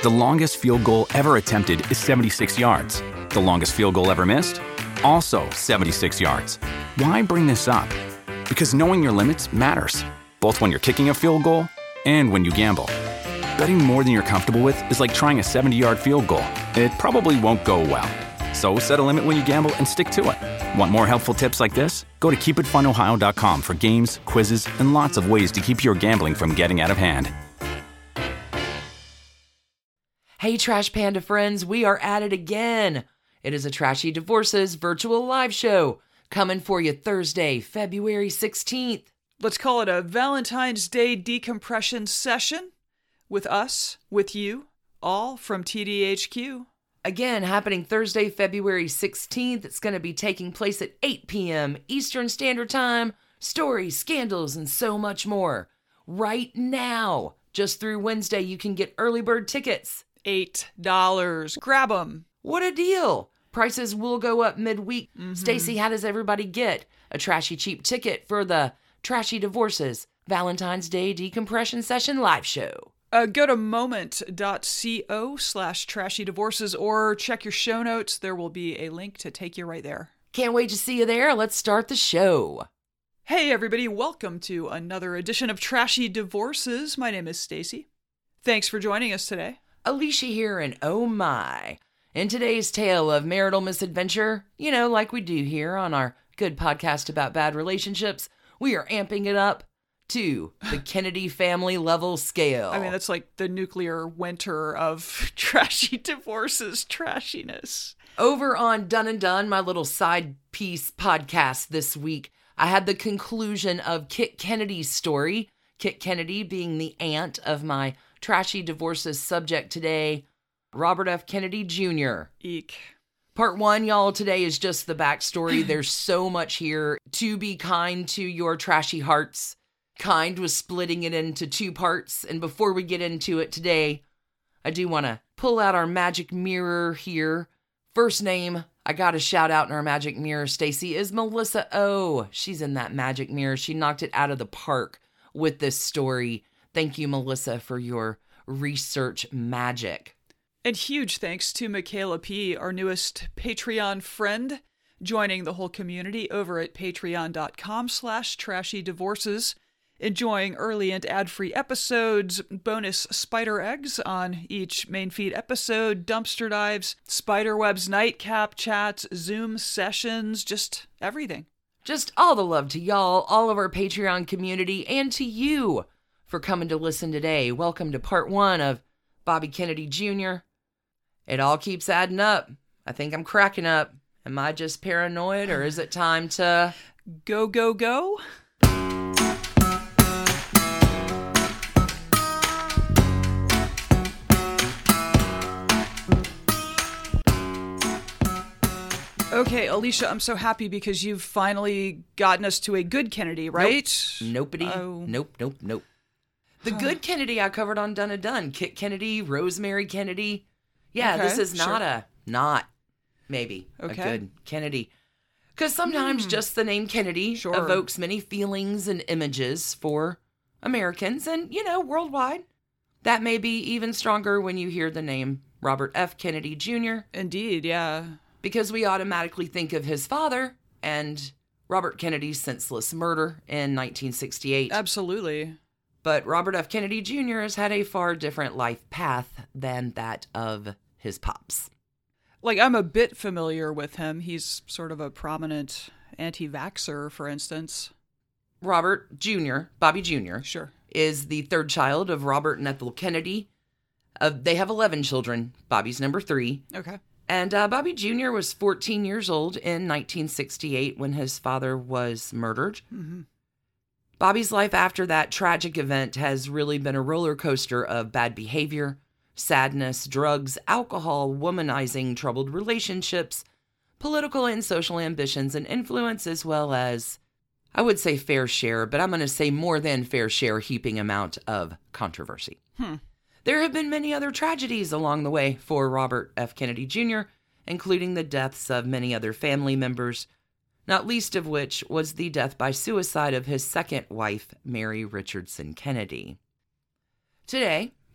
The longest field goal ever attempted is 76 yards. The longest field goal ever missed? Also 76 yards. Why bring this up? Because knowing your limits matters, both when you're kicking a field goal and when you gamble. Betting more than you're comfortable with is like trying a 70-yard field goal. It probably won't go well. So set a limit when you gamble and stick to it. Want more helpful tips like this? Go to keepitfunohio.com for games, quizzes, and lots of ways to keep your gambling from getting out of hand. Hey, Trash Panda friends, we are at it again. It is a Trashy Divorces virtual live show coming for you Thursday, February 16th. Let's call it a Valentine's Day decompression session with us, with you, all from TDHQ. Again, happening Thursday, February 16th. It's going to be taking place at 8 p.m. Eastern Standard Time. Stories, scandals, and so much more. Right now, just through Wednesday, you can get early bird tickets. $8. Grab them. What a deal. Prices will go up midweek. Stacy, how does everybody get a trashy cheap ticket for the Trashy Divorces Valentine's Day Decompression Session live show? Go to moment.co/trashydivorces or check your show notes. There will be a link to take you right there. Can't wait to see you there. Let's start the show. Hey everybody, welcome to another edition of Trashy Divorces. My name is Stacy. Thanks for joining us today. Alicia here, and oh my. In today's tale of marital misadventure, like we do here on our good podcast about bad relationships, we are amping it up to the Kennedy family level scale. I mean, that's like the nuclear winter of Trashy Divorces trashiness. Over on Done and Done, my little side piece podcast this week, I had the conclusion of Kit Kennedy's story. Kit Kennedy being the aunt of my Trashy Divorces subject today, Robert F. Kennedy Jr. Eek. Part 1, y'all, today is just the backstory. There's so much here. To be kind to your trashy hearts. Kind was splitting it into 2 parts. And before we get into it today, I do want to pull out our magic mirror here. First name I got a shout out in our magic mirror, Stacy, is Melissa O. She's in that magic mirror. She knocked it out of the park with this story. Thank you, Melissa, for your research magic. And huge thanks to Michaela P., our newest Patreon friend, joining the whole community over at patreon.com/trashydivorces, enjoying early and ad-free episodes, bonus spider eggs on each main feed episode, dumpster dives, spiderwebs, nightcap chats, Zoom sessions, just everything. Just all the love to y'all, all of our Patreon community, and to you for coming to listen today. Welcome to part 1 of Bobby Kennedy Jr. It all keeps adding up. I think I'm cracking up. Am I just paranoid, or is it time to go, go, go? Okay, Alicia, I'm so happy because you've finally gotten us to a good Kennedy, right? Nopey. Oh. Nope. The good Kennedy I covered on Done and Done. Kit Kennedy, Rosemary Kennedy. Yeah, Okay, this is not sure. a good Kennedy. Because sometimes just the name Kennedy evokes many feelings and images for Americans and, worldwide. That may be even stronger when you hear the name Robert F. Kennedy Jr. Indeed, yeah. Because we automatically think of his father and Robert Kennedy's senseless murder in 1968. Absolutely. But Robert F. Kennedy Jr. has had a far different life path than that of his pops. Like, I'm a bit familiar with him. He's sort of a prominent anti-vaxxer, for instance. Robert Jr., Bobby Jr., Sure. is the third child of Robert and Ethel Kennedy. They have 11 children. Bobby's number 3. Okay. And Bobby Jr. was 14 years old in 1968 when his father was murdered. Mm-hmm. Bobby's life after that tragic event has really been a roller coaster of bad behavior, sadness, drugs, alcohol, womanizing, troubled relationships, political and social ambitions and influence, as well as, I would say fair share, but I'm going to say more than fair share, heaping amount of controversy. There have been many other tragedies along the way for Robert F. Kennedy Jr., including the deaths of many other family members, not least of which was the death by suicide of his second wife, Mary Richardson Kennedy. Today,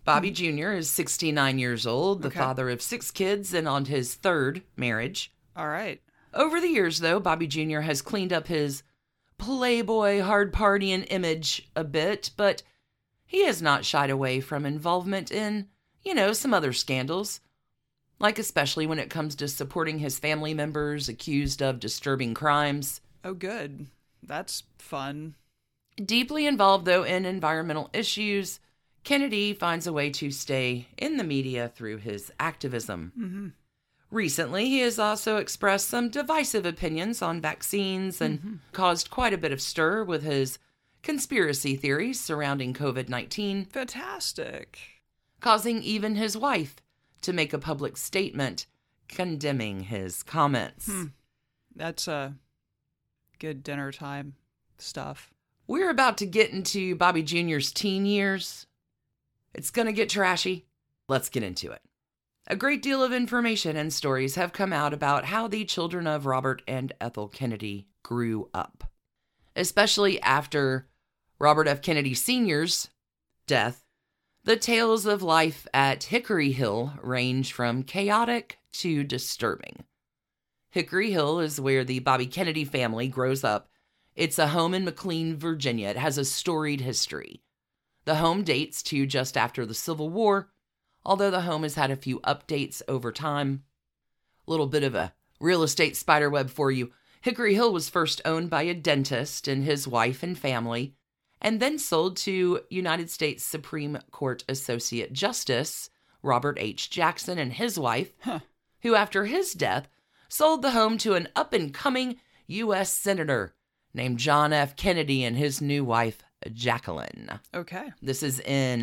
Bobby Jr. is 69 years old, the father of 6 kids, and on his 3rd marriage. All right. Over the years, though, Bobby Jr. has cleaned up his playboy, hard-partying image a bit, but he has not shied away from involvement in, some other scandals, like especially when it comes to supporting his family members accused of disturbing crimes. Oh, good. That's fun. Deeply involved, though, in environmental issues, Kennedy finds a way to stay in the media through his activism. Mm-hmm. Recently, he has also expressed some divisive opinions on vaccines and caused quite a bit of stir with his conspiracy theories surrounding COVID-19. Fantastic. Causing even his wife to make a public statement condemning his comments. That's good dinner time stuff. We're about to get into Bobby Jr.'s teen years. It's going to get trashy. Let's get into it. A great deal of information and stories have come out about how the children of Robert and Ethel Kennedy grew up. Especially after Robert F. Kennedy Sr.'s death, the tales of life at Hickory Hill range from chaotic to disturbing. Hickory Hill is where the Bobby Kennedy family grows up. It's a home in McLean, Virginia. It has a storied history. The home dates to just after the Civil War, although the home has had a few updates over time. A little bit of a real estate spiderweb for you. Hickory Hill was first owned by a dentist and his wife and family, and then sold to United States Supreme Court Associate Justice Robert H. Jackson and his wife, who after his death sold the home to an up-and-coming U.S. Senator named John F. Kennedy and his new wife, Jacqueline. Okay. This is in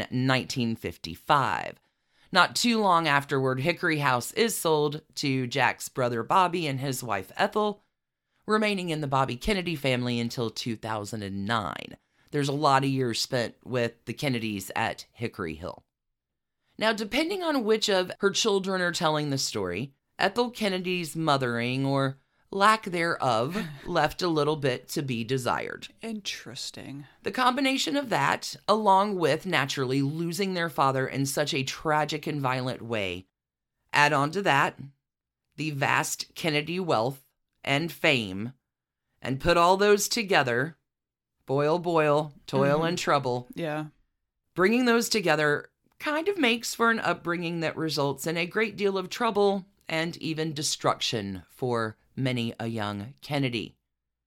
1955. Not too long afterward, Hickory House is sold to Jack's brother Bobby and his wife Ethel, remaining in the Bobby Kennedy family until 2009. There's a lot of years spent with the Kennedys at Hickory Hill. Now, depending on which of her children are telling the story, Ethel Kennedy's mothering, or lack thereof, left a little bit to be desired. Interesting. The combination of that, along with naturally losing their father in such a tragic and violent way, add on to that the vast Kennedy wealth and fame, and put all those together, boil, toil and trouble. Yeah. Bringing those together kind of makes for an upbringing that results in a great deal of trouble and even destruction for many a young Kennedy.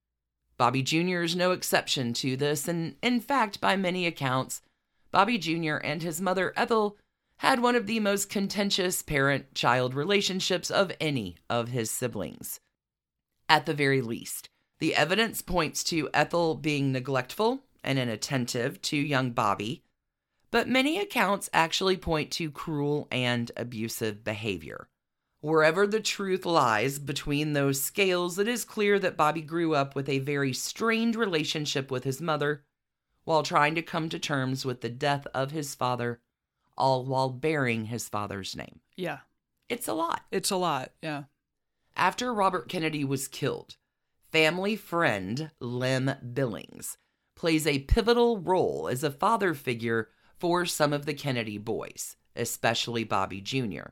Bobby Jr. is no exception to this, and in fact, by many accounts, Bobby Jr. and his mother Ethel had one of the most contentious parent-child relationships of any of his siblings. At the very least, the evidence points to Ethel being neglectful and inattentive to young Bobby, but many accounts actually point to cruel and abusive behavior. Wherever the truth lies between those scales, it is clear that Bobby grew up with a very strained relationship with his mother, while trying to come to terms with the death of his father, all while bearing his father's name. Yeah. It's a lot. It's a lot, yeah. After Robert Kennedy was killed, family friend Lem Billings plays a pivotal role as a father figure for some of the Kennedy boys, especially Bobby Jr.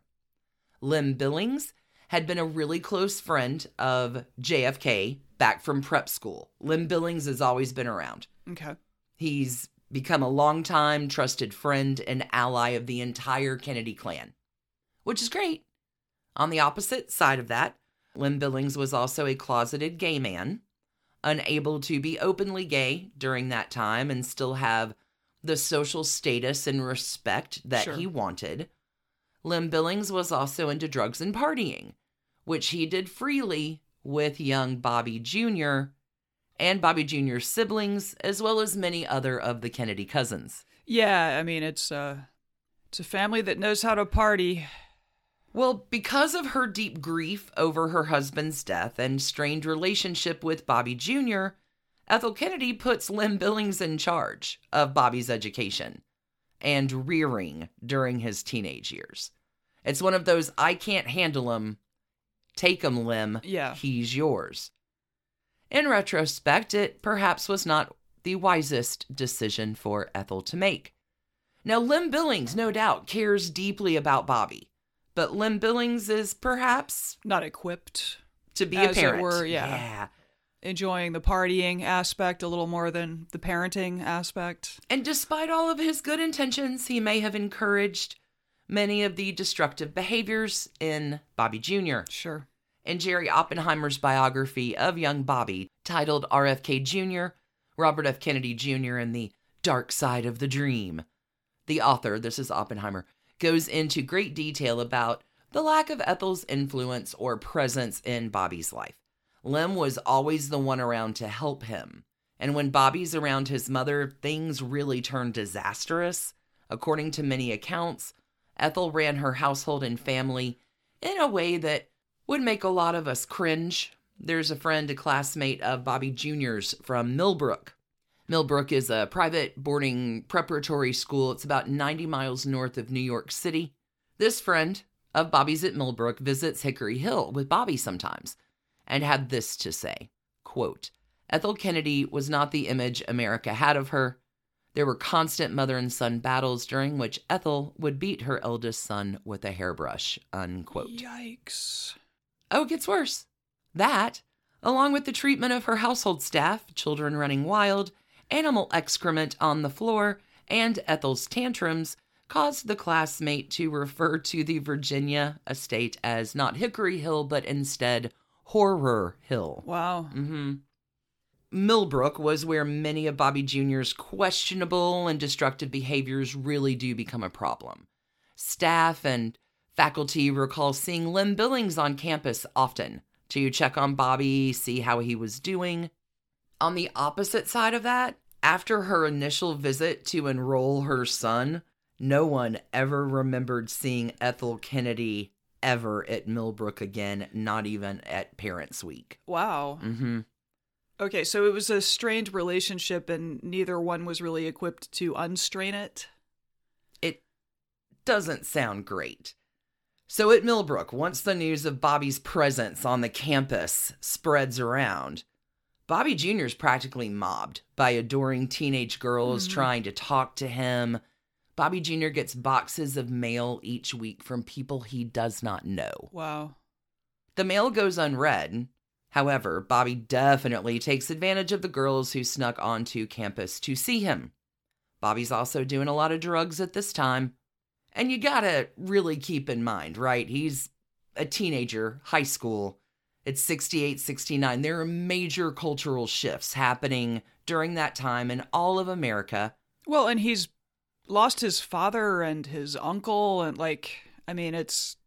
Lem Billings had been a really close friend of JFK back from prep school. Lem Billings has always been around. Okay. He's become a longtime trusted friend and ally of the entire Kennedy clan, which is great. On the opposite side of that, Lem Billings was also a closeted gay man, unable to be openly gay during that time and still have the social status and respect that he wanted. Lem Billings was also into drugs and partying, which he did freely with young Bobby Jr. and Bobby Jr.'s siblings, as well as many other of the Kennedy cousins. Yeah, I mean, it's a family that knows how to party. Well, because of her deep grief over her husband's death and strained relationship with Bobby Jr., Ethel Kennedy puts Lem Billings in charge of Bobby's education and rearing during his teenage years. It's one of those, I can't handle him, take him, Lem, he's yours. In retrospect, it perhaps was not the wisest decision for Ethel to make. Now, Lem Billings, no doubt, cares deeply about Bobby, but Lem Billings is perhaps not equipped to be a as parent. It were, yeah. Enjoying the partying aspect a little more than the parenting aspect. And despite all of his good intentions, he may have encouraged many of the destructive behaviors in Bobby Jr. Sure. In Jerry Oppenheimer's biography of young Bobby, titled RFK Jr., Robert F. Kennedy Jr. and the Dark Side of the Dream, the author, this is Oppenheimer, goes into great detail about the lack of Ethel's influence or presence in Bobby's life. Lem was always the one around to help him. And when Bobby's around his mother, things really turn disastrous. According to many accounts, Ethel ran her household and family in a way that would make a lot of us cringe. There's a friend, a classmate of Bobby Jr.'s from Millbrook. Millbrook is a private boarding preparatory school. It's about 90 miles north of New York City. This friend of Bobby's at Millbrook visits Hickory Hill with Bobby sometimes and had this to say, quote, Ethel Kennedy was not the image America had of her. There were constant mother and son battles during which Ethel would beat her eldest son with a hairbrush, unquote. Yikes. Oh, it gets worse. That, along with the treatment of her household staff, children running wild, animal excrement on the floor, and Ethel's tantrums, caused the classmate to refer to the Virginia estate as not Hickory Hill, but instead Horror Hill. Wow. Millbrook was where many of Bobby Jr.'s questionable and destructive behaviors really do become a problem. Staff and faculty recall seeing Lem Billings on campus often to check on Bobby, see how he was doing. On the opposite side of that, after her initial visit to enroll her son, no one ever remembered seeing Ethel Kennedy ever at Millbrook again, not even at Parents' Week. Wow. Okay, so it was a strained relationship and neither one was really equipped to unstrain it? It doesn't sound great. So at Millbrook, once the news of Bobby's presence on the campus spreads around, Bobby Jr. is practically mobbed by adoring teenage girls trying to talk to him. Bobby Jr. gets boxes of mail each week from people he does not know. Wow. The mail goes unread. However, Bobby definitely takes advantage of the girls who snuck onto campus to see him. Bobby's also doing a lot of drugs at this time. And you gotta really keep in mind, right? He's a teenager, high school. It's 68, 69. There are major cultural shifts happening during that time in all of America. Well, and he's lost his father and his uncle and it's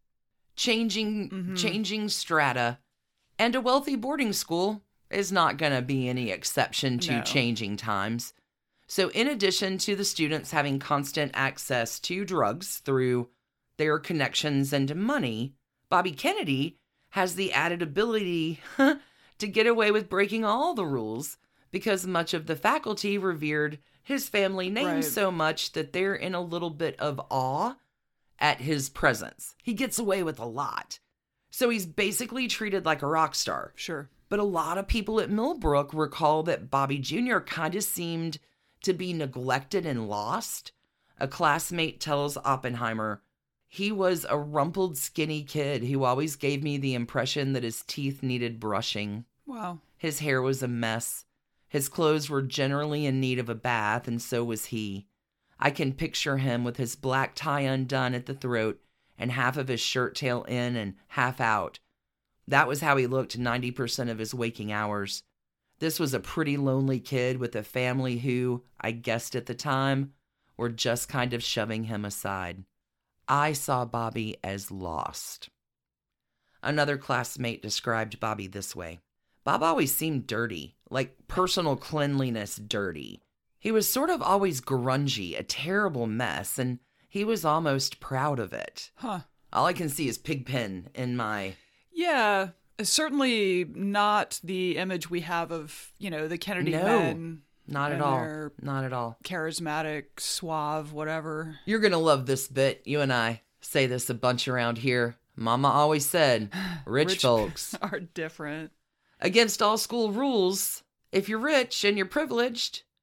changing strata. And a wealthy boarding school is not going to be any exception to changing times. So in addition to the students having constant access to drugs through their connections and money, Bobby Kennedy has the added ability to get away with breaking all the rules because much of the faculty revered his family name so much that they're in a little bit of awe at his presence. He gets away with a lot. So he's basically treated like a rock star. Sure. But a lot of people at Millbrook recall that Bobby Jr. kind of seemed to be neglected and lost. A classmate tells Oppenheimer, he was a rumpled, skinny kid who always gave me the impression that his teeth needed brushing. Wow. His hair was a mess. His clothes were generally in need of a bath, and so was he. I can picture him with his black tie undone at the throat and half of his shirt tail in and half out. That was how he looked 90% of his waking hours. This was a pretty lonely kid with a family who, I guessed at the time, were just kind of shoving him aside. I saw Bobby as lost. Another classmate described Bobby this way. Bob always seemed dirty, like personal cleanliness dirty. He was sort of always grungy, a terrible mess, and he was almost proud of it. Huh. All I can see is Pigpen in my... Yeah, certainly not the image we have of, the Kennedy men. Not at all. Not at all. Charismatic, suave, whatever. You're going to love this bit. You and I say this a bunch around here. Mama always said, rich folks are different. Against all school rules, if you're rich and you're privileged,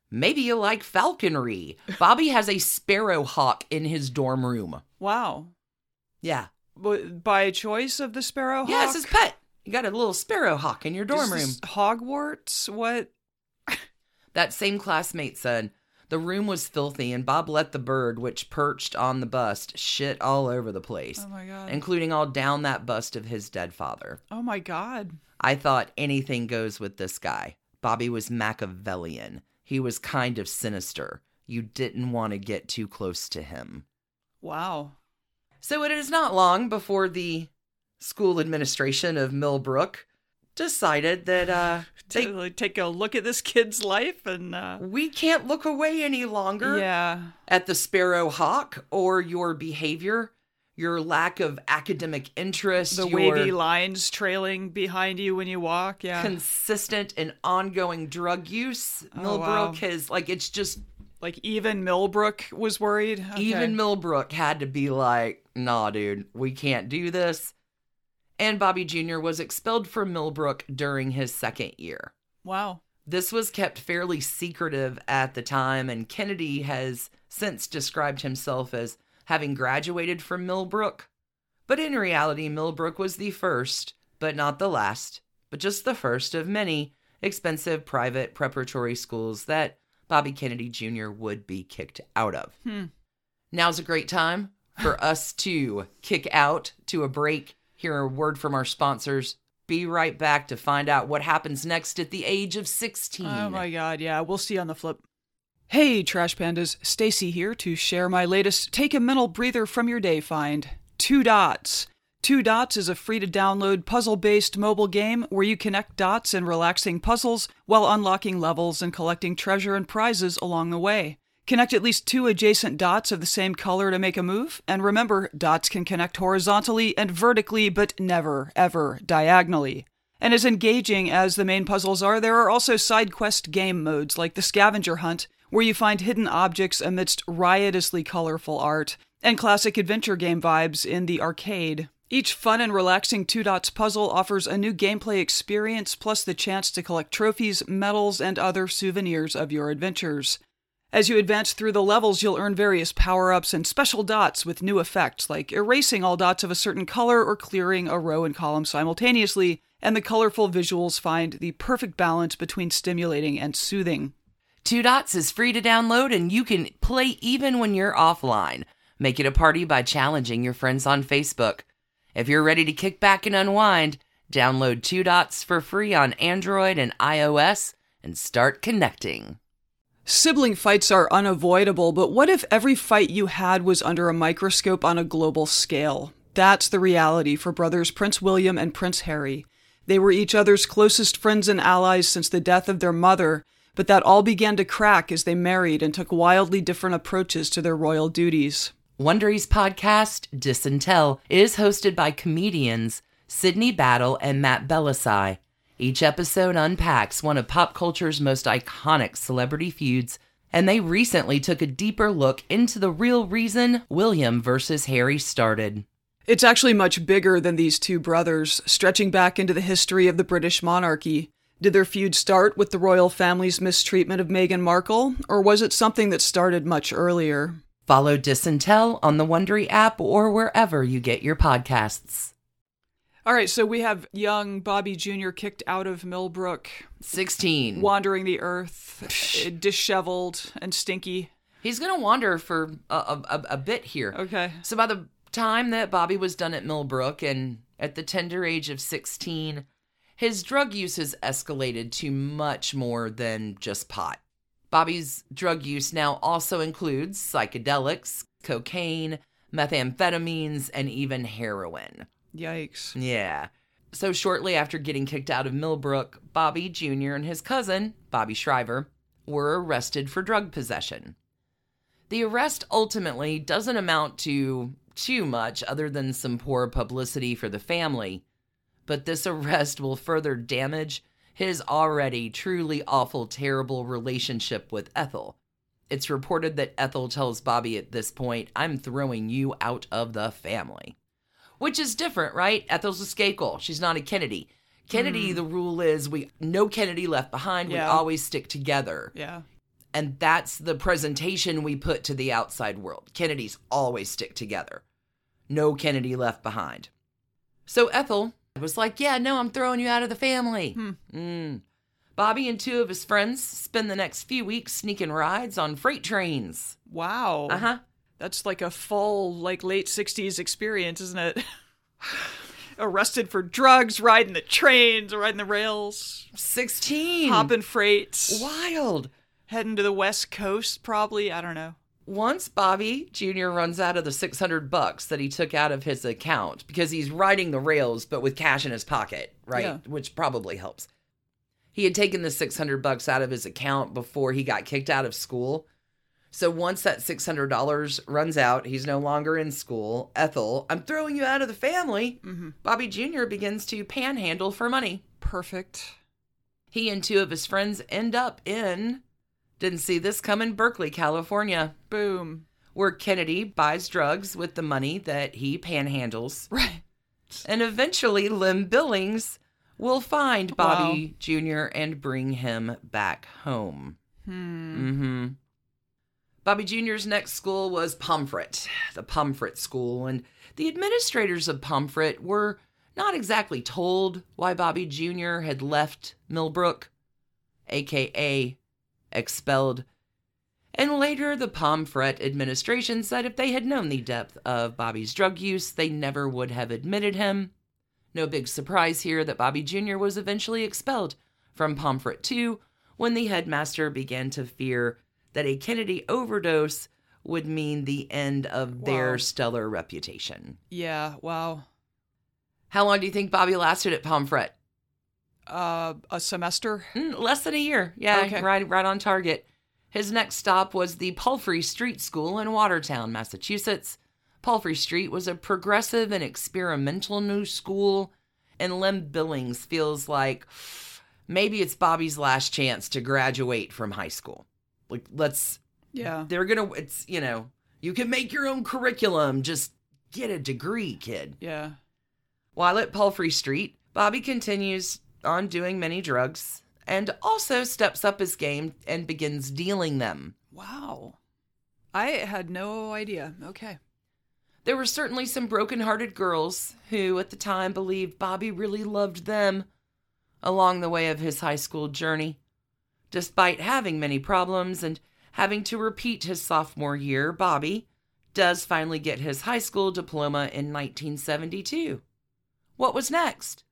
Maybe you like falconry. Bobby has a sparrow hawk in his dorm room. Wow. Yeah. By choice of the sparrow hawk? Yeah, it's his pet. You got a little sparrow hawk in your dorm room. Hogwarts? What? That same classmate said, the room was filthy and Bob let the bird, which perched on the bust, shit all over the place. Oh my God. Including all down that bust of his dead father. Oh my God. I thought anything goes with this guy. Bobby was Machiavellian. He was kind of sinister. You didn't want to get too close to him. Wow. So it is not long before the school administration of Millbrook decided that they take a look at this kid's life and we can't look away any longer at the sparrow hawk or your behavior, your lack of academic interest, the wavy lines trailing behind you when you walk, consistent and ongoing drug use. Millbrook has, like, it's just... Like, even Millbrook was worried? Okay. Even Millbrook had to be like, nah, dude, we can't do this. And Bobby Jr. was expelled from Millbrook during his second year. Wow. This was kept fairly secretive at the time, and Kennedy has since described himself as having graduated from Millbrook. But in reality, Millbrook was the first, but not the last, but just the first of many expensive private preparatory schools that Bobby Kennedy Jr. would be kicked out of. Now's a great time for us to kick out to a break, hear a word from our sponsors, be right back to find out what happens next at the age of 16. Oh my God, yeah, we'll see on the flip. Hey, Trash Pandas, Stacy here to share my latest Take a Mental Breather from Your Day find, 2 Dots. 2 Dots is a free-to-download puzzle-based mobile game where you connect dots in relaxing puzzles while unlocking levels and collecting treasure and prizes along the way. Connect at least 2 adjacent dots of the same color to make a move, and remember, dots can connect horizontally and vertically, but never, ever diagonally. And as engaging as the main puzzles are, there are also side quest game modes like the Scavenger Hunt, where you find hidden objects amidst riotously colorful art, and classic adventure game vibes in the arcade. Each fun and relaxing 2 Dots puzzle offers a new gameplay experience, plus the chance to collect trophies, medals, and other souvenirs of your adventures. As you advance through the levels, you'll earn various power-ups and special dots with new effects, like erasing all dots of a certain color or clearing a row and column simultaneously, and the colorful visuals find the perfect balance between stimulating and soothing. 2 Dots is free to download, and you can play even when you're offline. Make it a party by challenging your friends on Facebook. If you're ready to kick back and unwind, download 2 Dots for free on Android and iOS and start connecting. Sibling fights are unavoidable, but what if every fight you had was under a microscope on a global scale? That's the reality for brothers Prince William and Prince Harry. They were each other's closest friends and allies since the death of their mother, but that all began to crack as they married and took wildly different approaches to their royal duties. Wondery's podcast, Dis and Tell, is hosted by comedians Sydney Battle and Matt Belisai. Each episode unpacks one of pop culture's most iconic celebrity feuds, and they recently took a deeper look into the real reason William versus Harry started. It's actually much bigger than these 2 brothers, stretching back into the history of the British monarchy. Did their feud start with the royal family's mistreatment of Meghan Markle, or was it something that started much earlier? Follow Dis and Tell on the Wondery app or wherever you get your podcasts. All right, so we have young Bobby Jr. kicked out of Millbrook. 16. Wandering the earth, disheveled and stinky. He's going to wander for a bit here. Okay. So by the time that Bobby was done at Millbrook and at the tender age of 16, his drug use has escalated to much more than just pot. Bobby's drug use now also includes psychedelics, cocaine, methamphetamines, and even heroin. Yikes. Yeah. So shortly after getting kicked out of Millbrook, Bobby Jr. and his cousin, Bobby Shriver, were arrested for drug possession. The arrest ultimately doesn't amount to too much other than some poor publicity for the family, but this arrest will further damage his already truly awful, terrible relationship with Ethel. It's reported that Ethel tells Bobby at this point, "I'm throwing you out of the family." Which is different, right? Ethel's a Skakel. She's not a Kennedy. Kennedy, the rule is no Kennedy left behind. We always stick together. Yeah. And that's the presentation we put to the outside world. Kennedys always stick together. No Kennedy left behind. So Ethel was like, yeah, no, I'm throwing you out of the family. Bobby and two of his friends spend the next few weeks sneaking rides on freight trains. Wow. Uh-huh. That's like a full, like, late 60s experience, isn't it? Arrested for drugs, riding the trains, riding the rails. 16. Hopping freights. Wild. Heading to the West Coast, probably. I don't know. Once Bobby Jr. runs out of the $600 that he took out of his account, because he's riding the rails, but with cash in his pocket, right? Yeah. Which probably helps. He had taken the $600 out of his account before he got kicked out of school. So once that $600 runs out, he's no longer in school. Ethel, I'm throwing you out of the family. Bobby Jr. begins to panhandle for money. Perfect. He and two of his friends end up in, didn't see this coming, Berkeley, California, Boom. where Kennedy buys drugs with the money that he panhandles. Right. And eventually Lem Billings will find Bobby Jr. and bring him back home. Bobby Jr.'s next school was Pomfret, the Pomfret School, and the administrators of Pomfret were not exactly told why Bobby Jr. had left Millbrook, a.k.a. expelled. And later, the Pomfret administration said if they had known the depth of Bobby's drug use, they never would have admitted him. No big surprise here that Bobby Jr. was eventually expelled from Pomfret too, when the headmaster began to fear that a Kennedy overdose would mean the end of their stellar reputation. Yeah, wow. How long do you think Bobby lasted at Pomfret? A semester? Less than a year. Yeah, Okay. right on target. His next stop was the Palfrey Street School in Watertown, Massachusetts. Palfrey Street was a progressive and experimental new school, and Lem Billings feels like maybe it's Bobby's last chance to graduate from high school. Like, you can make your own curriculum, just get a degree, kid. Yeah. While at Palfrey Street, Bobby continues on doing many drugs and also steps up his game and begins dealing them. Wow. I had no idea. Okay. There were certainly some broken-hearted girls who, at the time, believed Bobby really loved them along the way of his high school journey. Despite having many problems and having to repeat his sophomore year, Bobby does finally get his high school diploma in 1972. What was next?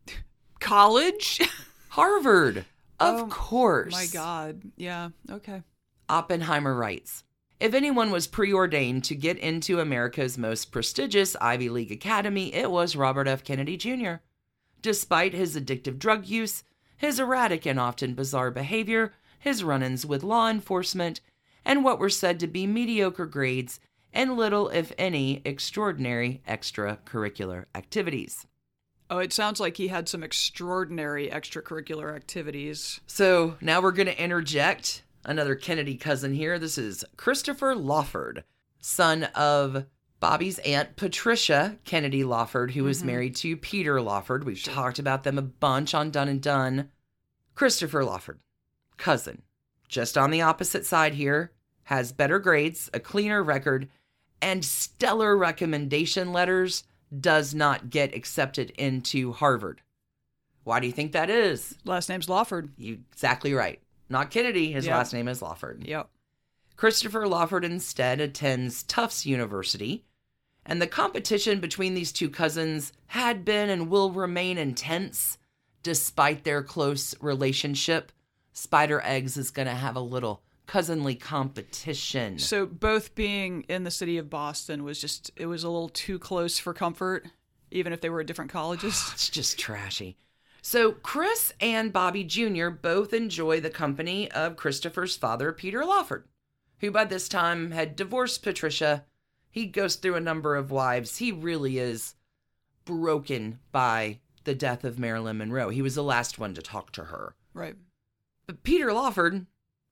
College? Harvard, of course. My God. Yeah. Okay. Oppenheimer writes, if anyone was preordained to get into America's most prestigious Ivy League academy, it was Robert F. Kennedy Jr. Despite his addictive drug use, his erratic and often bizarre behavior, his run-ins with law enforcement, and what were said to be mediocre grades, and little, if any, extraordinary extracurricular activities. Oh, it sounds like he had some extraordinary extracurricular activities. So now we're going to interject another Kennedy cousin here. This is Christopher Lawford, son of Bobby's aunt Patricia Kennedy Lawford, who was married to Peter Lawford. We've talked about them a bunch on Done and Done. Christopher Lawford, cousin, just on the opposite side here, has better grades, a cleaner record, and stellar recommendation letters, does not get accepted into Harvard. Why do you think that is? Last name's Lawford. You exactly right. Not Kennedy. His Yep. last name is Lawford. Yep. Christopher Lawford instead attends Tufts University, and the competition between these two cousins had been and will remain intense despite their close relationship. Spider Eggs is going to have a little cousinly competition. So both being in the city of Boston it was a little too close for comfort, even if they were at different colleges. It's just trashy. So Chris and Bobby Jr. both enjoy the company of Christopher's father, Peter Lawford, who by this time had divorced Patricia. He goes through a number of wives. He really is broken by the death of Marilyn Monroe. He was the last one to talk to her. Right. But Peter Lawford,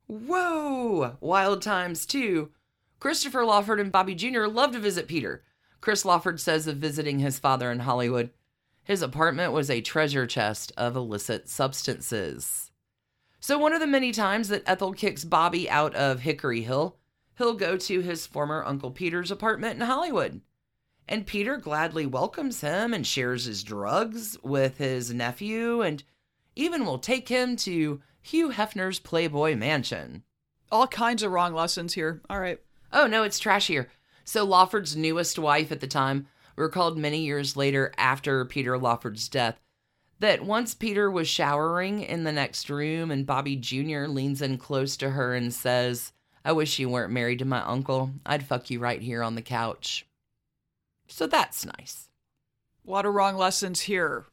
whoa, wild times too. Christopher Lawford and Bobby Jr. love to visit Peter. Chris Lawford says of visiting his father in Hollywood, his apartment was a treasure chest of illicit substances. So one of the many times that Ethel kicks Bobby out of Hickory Hill, he'll go to his former Uncle Peter's apartment in Hollywood. And Peter gladly welcomes him and shares his drugs with his nephew and even will take him to Hugh Hefner's Playboy Mansion. All kinds of wrong lessons here. All right. Oh, no, it's trashier. So Lawford's newest wife at the time recalled many years later after Peter Lawford's death that once Peter was showering in the next room and Bobby Jr. leans in close to her and says, "I wish you weren't married to my uncle. I'd fuck you right here on the couch." So that's nice. A lot of wrong lessons here.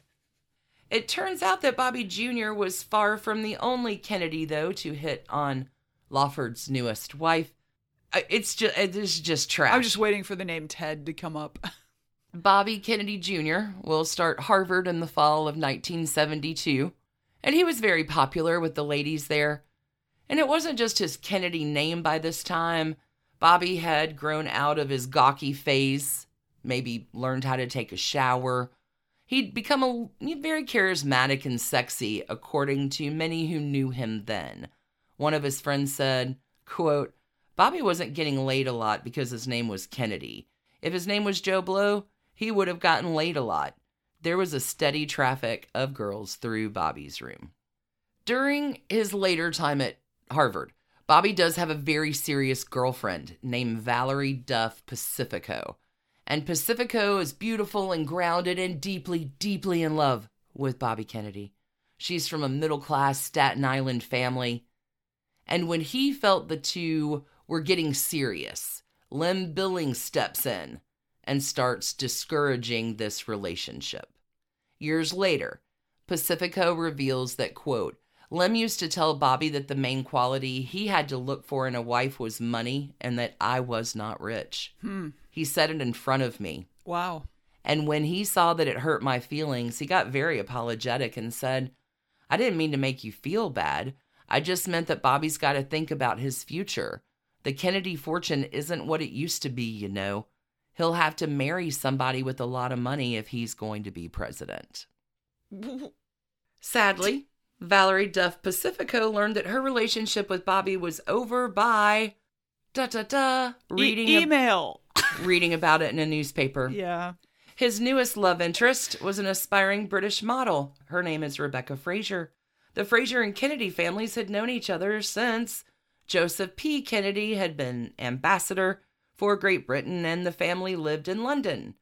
It turns out that Bobby Jr. was far from the only Kennedy, though, to hit on Lawford's newest wife. It's just trash. I'm just waiting for the name Ted to come up. Bobby Kennedy Jr. will start Harvard in the fall of 1972, and he was very popular with the ladies there. And it wasn't just his Kennedy name by this time. Bobby had grown out of his gawky phase, maybe learned how to take a shower. He'd become very charismatic and sexy, according to many who knew him then. One of his friends said, quote, "Bobby wasn't getting laid a lot because his name was Kennedy. If his name was Joe Blow, he would have gotten laid a lot. There was a steady traffic of girls through Bobby's room." During his later time at Harvard, Bobby does have a very serious girlfriend named Valerie Duff Pacifico. And Pacifico is beautiful and grounded and deeply, deeply in love with Bobby Kennedy. She's from a middle-class Staten Island family. And when he felt the two were getting serious, Lem Billings steps in and starts discouraging this relationship. Years later, Pacifico reveals that, quote, "Lem used to tell Bobby that the main quality he had to look for in a wife was money and that I was not rich. He said it in front of me. Wow. And when he saw that it hurt my feelings, he got very apologetic and said, 'I didn't mean to make you feel bad. I just meant that Bobby's got to think about his future. The Kennedy fortune isn't what it used to be, you know. He'll have to marry somebody with a lot of money if he's going to be president.'" Sadly, Valerie Duff Pacifico learned that her relationship with Bobby was over by email. Reading about it in a newspaper. Yeah. His newest love interest was an aspiring British model. Her name is Rebecca Fraser. The Fraser and Kennedy families had known each other since Joseph P. Kennedy had been ambassador for Great Britain and the family lived in London.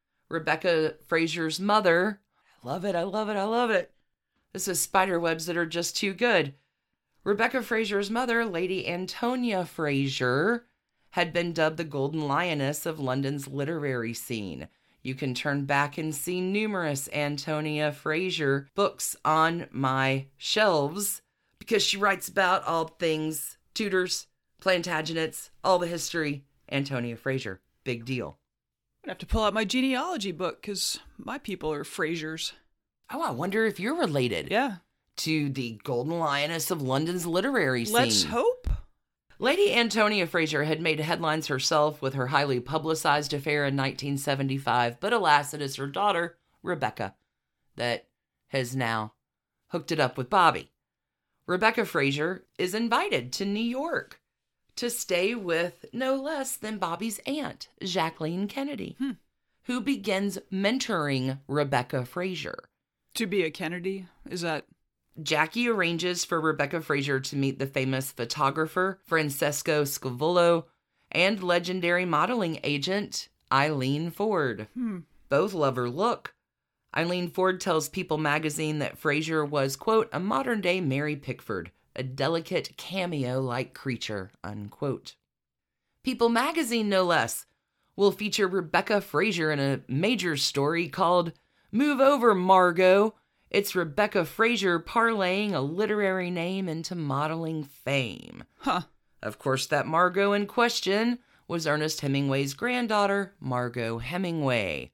Rebecca Fraser's mother, I love it. This is spiderwebs that are just too good. Rebecca Fraser's mother, Lady Antonia Fraser, had been dubbed the Golden Lioness of London's literary scene. You can turn back and see numerous Antonia Fraser books on my shelves because she writes about all things Tudors, Plantagenets, all the history. Antonia Fraser, big deal. I'm going to have to pull out my genealogy book because my people are Frasers. Oh, I wonder if you're related. Yeah. To the Golden Lioness of London's literary scene. Let's hope. Lady Antonia Fraser had made headlines herself with her highly publicized affair in 1975, but alas, it is her daughter, Rebecca, that has now hooked it up with Bobby. Rebecca Fraser is invited to New York to stay with no less than Bobby's aunt, Jacqueline Kennedy, who begins mentoring Rebecca Fraser. To be a Kennedy? Is that... Jackie arranges for Rebecca Fraser to meet the famous photographer Francesco Scavullo and legendary modeling agent Eileen Ford. Both love her look. Eileen Ford tells People magazine that Fraser was, quote, "a modern-day Mary Pickford, a delicate cameo-like creature," unquote. People magazine, no less, will feature Rebecca Fraser in a major story called "Move Over, Margot." It's Rebecca Fraser parlaying a literary name into modeling fame. Of course, that Margot in question was Ernest Hemingway's granddaughter, Margot Hemingway.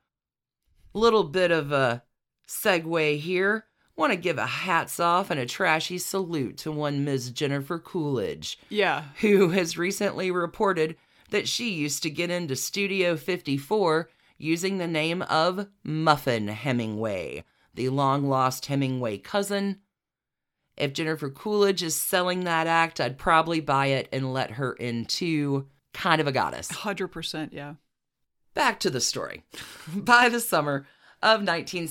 Little bit of a segue here. Want to give a hats off and a trashy salute to one Ms. Jennifer Coolidge. Yeah. Who has recently reported that she used to get into Studio 54 using the name of Muffin Hemingway, the long-lost Hemingway cousin. If Jennifer Coolidge is selling that act, I'd probably buy it and let her in too. Kind of a goddess. 100%, yeah. Back to the story. By the summer of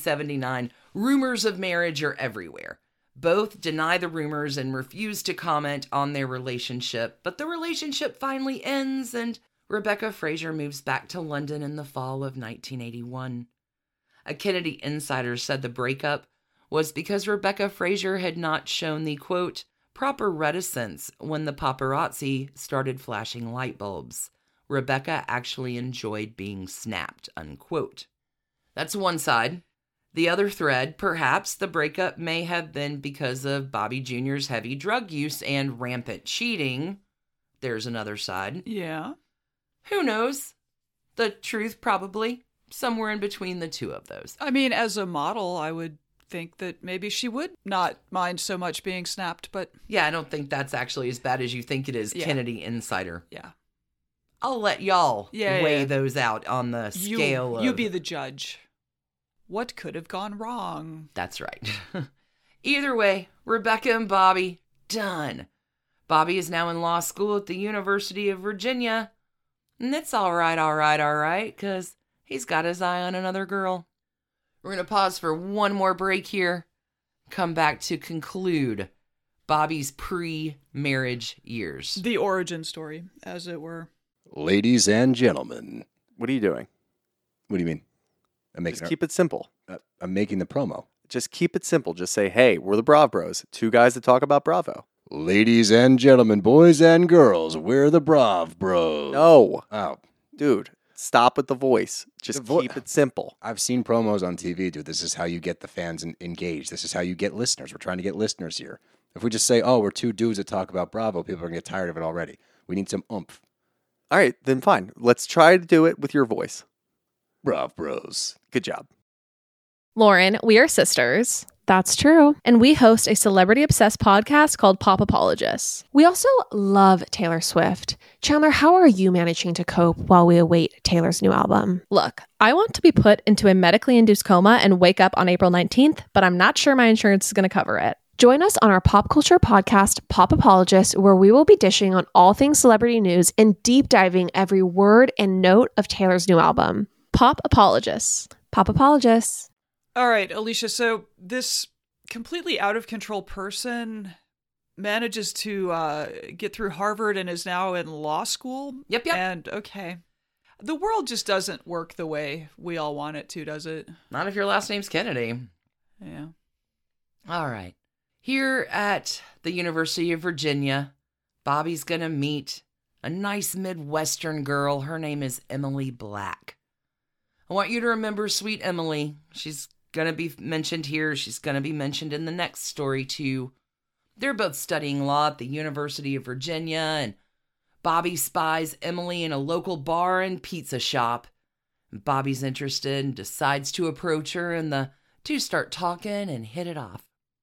1979, rumors of marriage are everywhere. Both deny the rumors and refuse to comment on their relationship, but the relationship finally ends and Rebecca Fraser moves back to London in the fall of 1981. A Kennedy insider said the breakup was because Rebecca Fraser had not shown the, quote, proper reticence when the paparazzi started flashing light bulbs. Rebecca actually enjoyed being snapped, unquote. That's one side. The other thread, perhaps the breakup may have been because of Bobby Jr.'s heavy drug use and rampant cheating. There's another side. Yeah. Who knows? The truth, probably. Somewhere in between the two of those. I mean, as a model, I would think that maybe she would not mind so much being snapped, but... Yeah, I don't think that's actually as bad as you think it is, Yeah. Kennedy insider. Yeah. I'll let y'all weigh Yeah. those out on the scale of... You be the judge. What could have gone wrong? That's right. Either way, Rebecca and Bobby, done. Bobby is now in law school at the University of Virginia. And it's all right, because he's got his eye on another girl. We're going to pause for one more break here. Come back to conclude Bobby's pre-marriage years. The origin story, as it were. Ladies and gentlemen. What are you doing? What do you mean? Just keep it simple. I'm making the promo. Just keep it simple. Just say, hey, we're the Brav Bros. Two guys that talk about Bravo. Ladies and gentlemen, boys and girls, we're the Brav Bros. No. Oh. Dude, stop with the voice. Just The keep it simple. I've seen promos on TV, dude. This is how you get the fans engaged. This is how you get listeners. We're trying to get listeners here. If we just say, oh, we're two dudes that talk about Bravo, people are going to get tired of it already. We need some oomph. All right, then fine. Let's try to do it with your voice. Brav Bros. Good job. Lauren, we are sisters. That's true. And we host a celebrity-obsessed podcast called Pop Apologists. We also love Taylor Swift. Chandler, how are you managing to cope while we await Taylor's new album? Look, I want to be put into a medically induced coma and wake up on April 19th, but I'm not sure my insurance is going to cover it. Join us on our pop culture podcast, Pop Apologists, where we will be dishing on all things celebrity news and deep diving every word and note of Taylor's new album. Pop Apologists. Pop Apologists. All right, Alicia, so this completely out of control person manages to get through Harvard and is now in law school? Yep. And, okay. The world just doesn't work the way we all want it to, does it? Not if your last name's Kennedy. Yeah. All right. Here at the University of Virginia, Bobby's going to meet a nice Midwestern girl. Her name is Emily Black. I want you to remember sweet Emily. She's going to be mentioned here. She's going to be mentioned in the next story, too. They're both studying law at the University of Virginia, and Bobby spies Emily in a local bar and pizza shop. Bobby's interested and decides to approach her, and the two start talking and hit it off.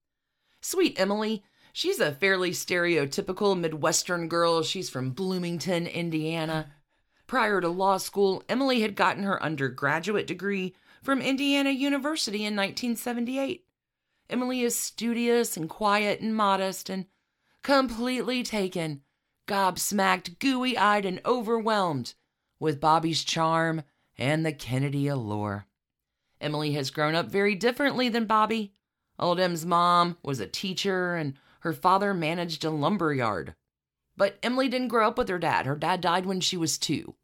Sweet Emily, she's a fairly stereotypical Midwestern girl. She's from Bloomington, Indiana. Prior to law school, Emily had gotten her undergraduate degree from Indiana University in 1978. Emily is studious and quiet and modest and completely taken, gobsmacked, gooey-eyed, and overwhelmed with Bobby's charm and the Kennedy allure. Emily has grown up very differently than Bobby. Old Em's mom was a teacher and her father managed a lumber yard. But Emily didn't grow up with her dad. Her dad died when she was 2.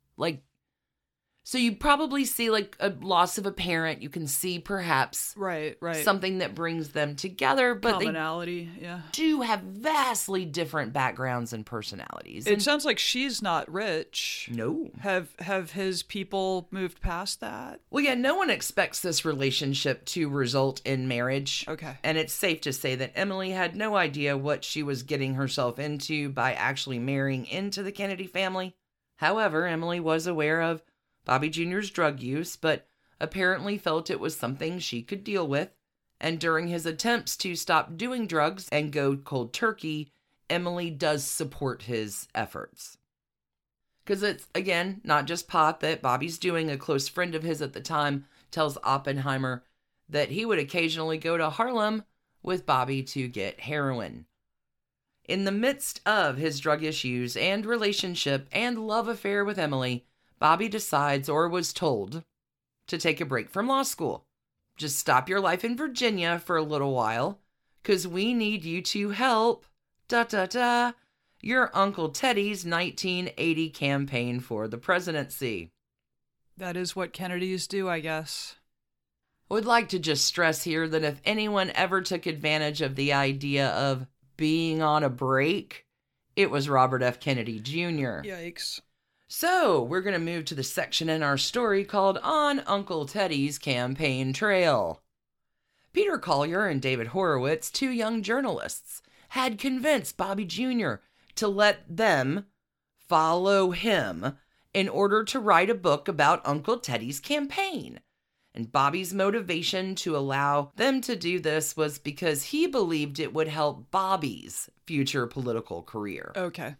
So you probably see a loss of a parent. You can see perhaps Right. something that brings them together, but Commonality, yeah. they do have vastly different backgrounds and personalities. It And sounds like she's not rich. no. Have his people moved past that? Well, yeah, no one expects this relationship to result in marriage. Okay. And it's safe to say that Emily had no idea what she was getting herself into by actually marrying into the Kennedy family. However, Emily was aware of Bobby Jr.'s drug use, but apparently felt it was something she could deal with. And during his attempts to stop doing drugs and go cold turkey, Emily does support his efforts. Because it's, again, not just pot that Bobby's doing. A close friend of his at the time tells Oppenheimer that he would occasionally go to Harlem with Bobby to get heroin. In the midst of his drug issues and relationship and love affair with Emily, Bobby decides, or was told, to take a break from law school. Just stop your life in Virginia for a little while, because we need you to help, your Uncle Teddy's 1980 campaign for the presidency. That is what Kennedys do, I guess. I would like to just stress here that if anyone ever took advantage of the idea of being on a break, it was Robert F. Kennedy Jr. Yikes. So, we're going to move to the section in our story called On Uncle Teddy's Campaign Trail. Peter Collier and David Horowitz, two young journalists, had convinced Bobby Jr. to let them follow him in order to write a book about Uncle Teddy's campaign. And Bobby's motivation to allow them to do this was because he believed it would help Bobby's future political career. Okay.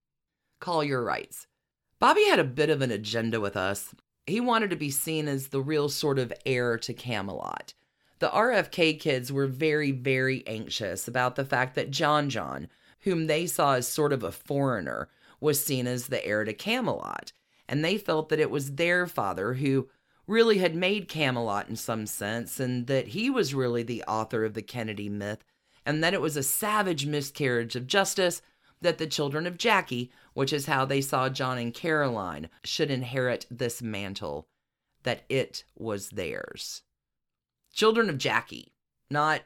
Collier writes, Bobby had a bit of an agenda with us. He wanted to be seen as the real sort of heir to Camelot. The RFK kids were very, very anxious about the fact that John, whom they saw as sort of a foreigner, was seen as the heir to Camelot. And they felt that it was their father who really had made Camelot in some sense, and that he was really the author of the Kennedy myth, and that it was a savage miscarriage of justice that the children of Jackie, which is how they saw John and Caroline, should inherit this mantle, that it was theirs. Children of Jackie, not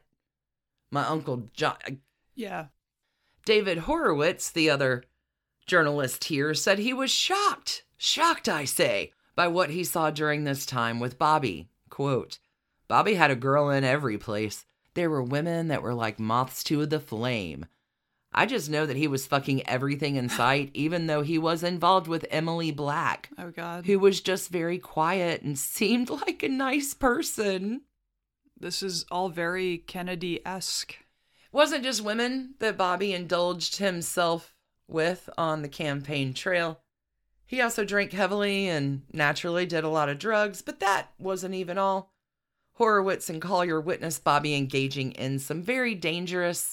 my Uncle John. Yeah. David Horowitz, the other journalist here, said he was shocked, I say, by what he saw during this time with Bobby. Quote, Bobby had a girl in every place. There were women that were like moths to the flame. I just know that he was fucking everything in sight, even though he was involved with Emily Black. Oh, God. Who was just very quiet and seemed like a nice person. This is all very Kennedy-esque. It wasn't just women that Bobby indulged himself with on the campaign trail. He also drank heavily and naturally did a lot of drugs, but that wasn't even all. Horowitz and Collier witnessed Bobby engaging in some very dangerous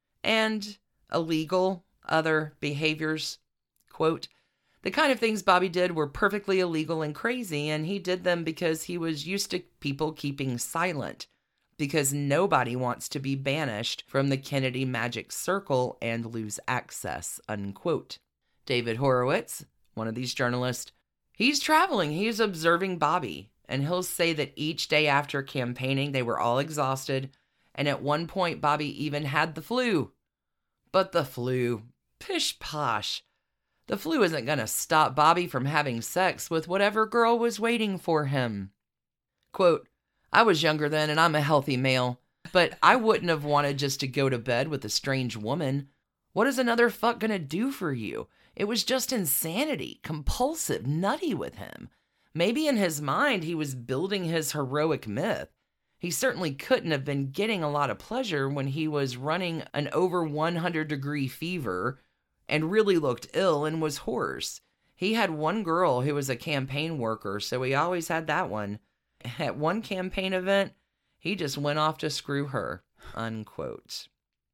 and illegal other behaviors. Quote, the kind of things Bobby did were perfectly illegal and crazy, and he did them because he was used to people keeping silent, because nobody wants to be banished from the Kennedy magic circle and lose access, unquote. David Horowitz, one of these journalists, he's traveling, he's observing Bobby, and he'll say that each day after campaigning, they were all exhausted, and at one point, Bobby even had the flu. But the flu, pish posh. The flu isn't going to stop Bobby from having sex with whatever girl was waiting for him. Quote, I was younger then, and I'm a healthy male, but I wouldn't have wanted just to go to bed with a strange woman. What is another fuck going to do for you? It was just insanity, compulsive, nutty with him. Maybe in his mind, he was building his heroic myth. He certainly couldn't have been getting a lot of pleasure when he was running an over 100-degree fever and really looked ill and was hoarse. He had one girl who was a campaign worker, so he always had that one. At one campaign event, he just went off to screw her, unquote.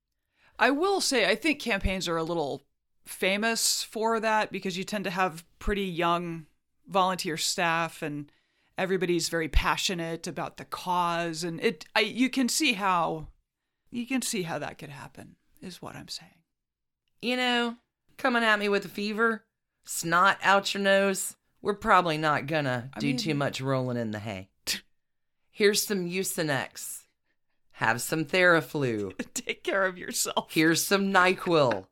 I will say, I think campaigns are a little famous for that because you tend to have pretty young volunteer staff and everybody's very passionate about the cause, and you can see how that could happen, is what I'm saying. You know, coming at me with a fever, snot out your nose, we're probably not gonna do too much rolling in the hay. Here's some Mucinex. Have some Theraflu. Take care of yourself. Here's some NyQuil.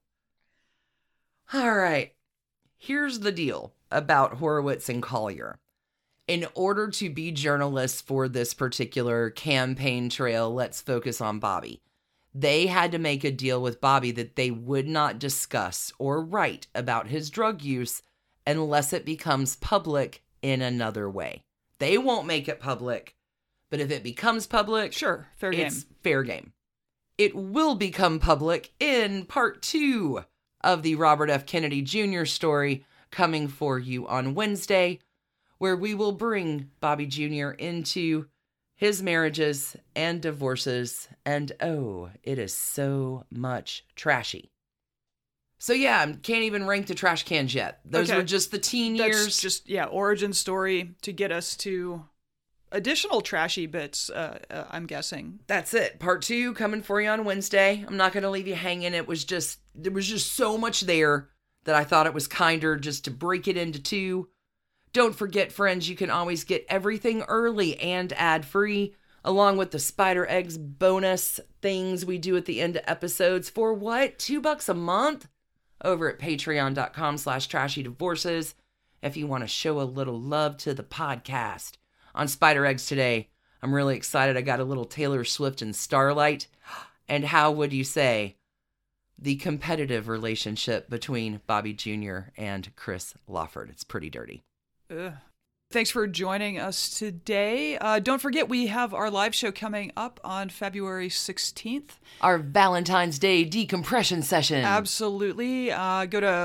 All right. Here's the deal about Horowitz and Collier. In order to be journalists for this particular campaign trail, let's focus on Bobby. They had to make a deal with Bobby that they would not discuss or write about his drug use unless it becomes public in another way. They won't make it public, but if it becomes public, sure, fair game. It's fair game. It will become public in part 2 of the Robert F. Kennedy Jr. story coming for you on Wednesday, where we will bring Bobby Jr. into his marriages and divorces, and oh, it is so much trashy. So yeah, can't even rank the trash cans yet. Those were just the teen years. That's just, origin story to get us to additional trashy bits, I'm guessing. That's it. Part 2 coming for you on Wednesday. I'm not going to leave you hanging. There was just so much there that I thought it was kinder just to break it into 2. Don't forget, friends, you can always get everything early and ad-free, along with the Spider Eggs bonus things we do at the end of episodes for what? $2 a month? Over at patreon.com/trashydivorces if you want to show a little love to the podcast. On Spider Eggs today, I'm really excited. I got a little Taylor Swift and Starlight. And how would you say the competitive relationship between Bobby Jr. and Chris Lawford? It's pretty dirty. Ugh. Thanks for joining us today. Don't forget, we have our live show coming up on February 16th. Our Valentine's Day decompression session. Absolutely. Go to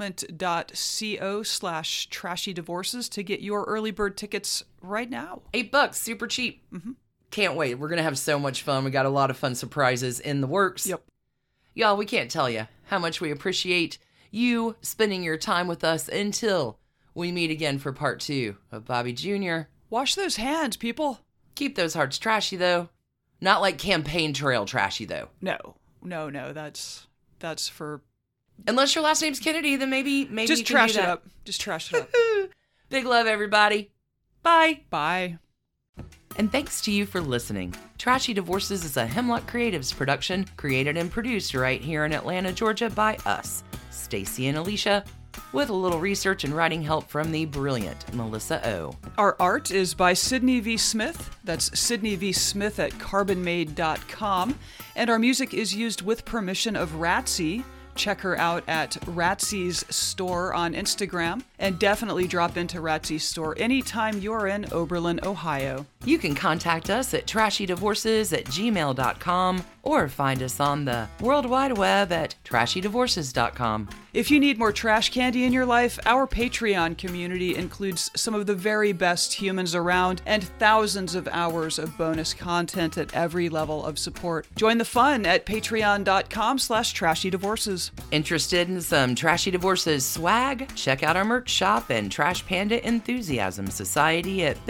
moment.co/trashydivorces to get your early bird tickets right now. $8, super cheap. Mm-hmm. Can't wait. We're going to have so much fun. We got a lot of fun surprises in the works. Yep. Y'all, we can't tell you how much we appreciate you spending your time with us until we meet again for part 2 of Bobby Jr. Wash those hands, people. Keep those hearts trashy, though. Not like campaign trail trashy, though. No. That's for... Unless your last name's Kennedy, then maybe just you can trash do that. it up. Just trash it up. Big love, everybody. Bye. Bye. And thanks to you for listening. Trashy Divorces is a Hemlock Creatives production, created and produced right here in Atlanta, Georgia by us, Stacy and Alicia, with a little research and writing help from the brilliant Melissa O. Our art is by Sydney V. Smith. That's Sydney V. Smith at carbonmade.com. And our music is used with permission of Ratsy. Check her out at Ratsy's store on Instagram. And definitely drop into Ratsy's store anytime you're in Oberlin, Ohio. You can contact us at trashydivorces@gmail.com or find us on the World Wide Web at trashydivorces.com. If you need more trash candy in your life, our Patreon community includes some of the very best humans around and thousands of hours of bonus content at every level of support. Join the fun at patreon.com/trashydivorces. Interested in some Trashy Divorces swag? Check out our merch shop and Trash Panda Enthusiasm Society at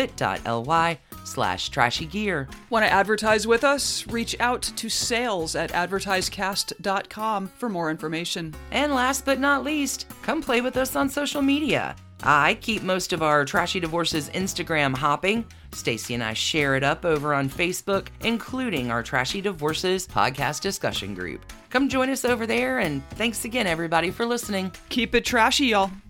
bit.ly/trashygear. Want to advertise with us? Reach out to sales@advertisecast.com for more information. And last but not least, come play with us on social media. I keep most of our Trashy Divorces Instagram hopping. Stacy and I share it up over on Facebook, including our Trashy Divorces podcast discussion group. Come join us over there, and thanks again, everybody, for listening. Keep it trashy, y'all.